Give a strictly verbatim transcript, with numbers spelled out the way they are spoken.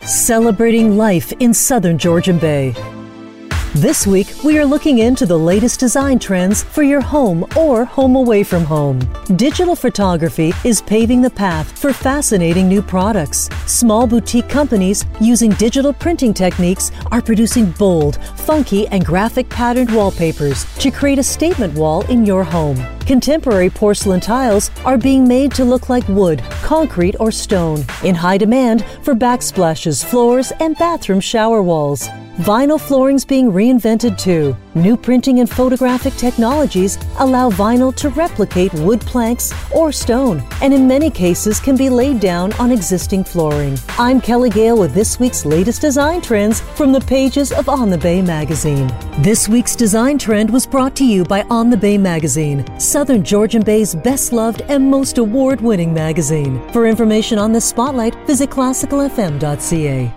Celebrating life in Southern Georgian Bay. This week, we are looking into the latest design trends for your home or home away from home. Digital photography is paving the path for fascinating new products. Small boutique companies using digital printing techniques are producing bold, funky, and graphic patterned wallpapers to create a statement wall in your home. Contemporary porcelain tiles are being made to look like wood, concrete, or stone, in high demand for backsplashes, floors, and bathroom shower walls. Vinyl flooring's being reinvented too. New printing and photographic technologies allow vinyl to replicate wood planks or stone, and in many cases can be laid down on existing flooring. I'm Kelly Gale with this week's latest design trends from the pages of On the Bay magazine. This week's design trend was brought to you by On the Bay magazine, Southern Georgian Bay's best-loved and most award-winning magazine. For information on this spotlight, visit classical f m dot c a.